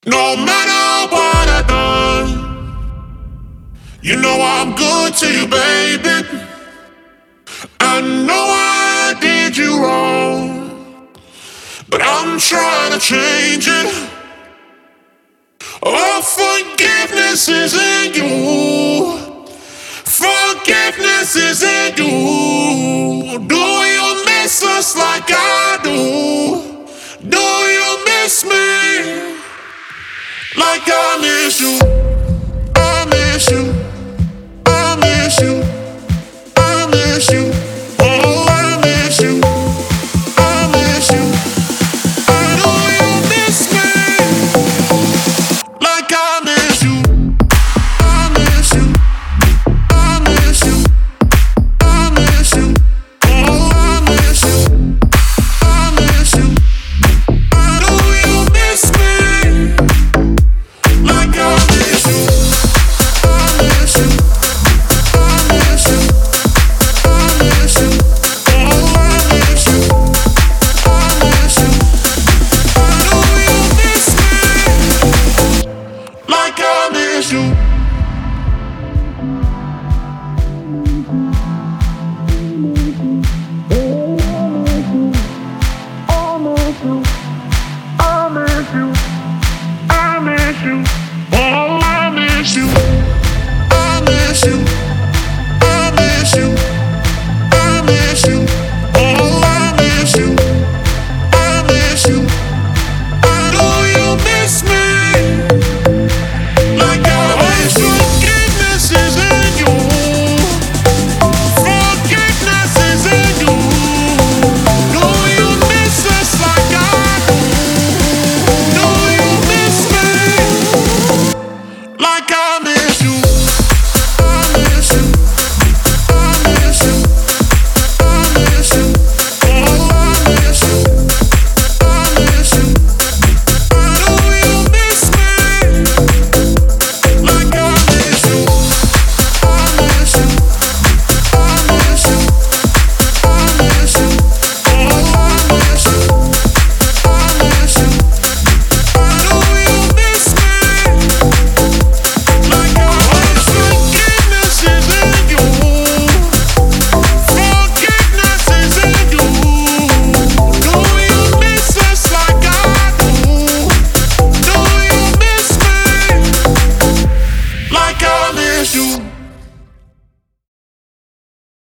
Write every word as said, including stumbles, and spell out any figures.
No matter what I've done, you know I'm good to you, baby. I know I did you wrong, but I'm trying to change it. Oh, forgiveness is in you. Forgiveness is in you. Do you miss us like I do? Do you miss me like I miss you?